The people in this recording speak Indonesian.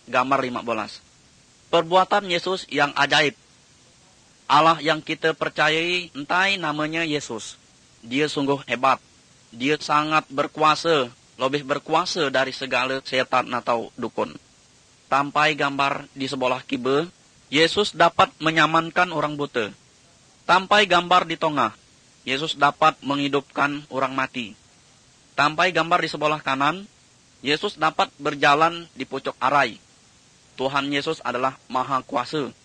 gambar 15. Perbuatan Yesus yang ajaib. Allah yang kita percayai entai namanya Yesus. Dia sungguh hebat. Dia sangat berkuasa, lebih berkuasa dari segala setan atau dukun. Tampai gambar di sebelah kibeu, Yesus dapat menyamankan orang buta. Tampai gambar di tengah, Yesus dapat menghidupkan orang mati. Tampai gambar di sebelah kanan, Yesus dapat berjalan di pucuk arai. Tuhan Yesus adalah maha kuasa.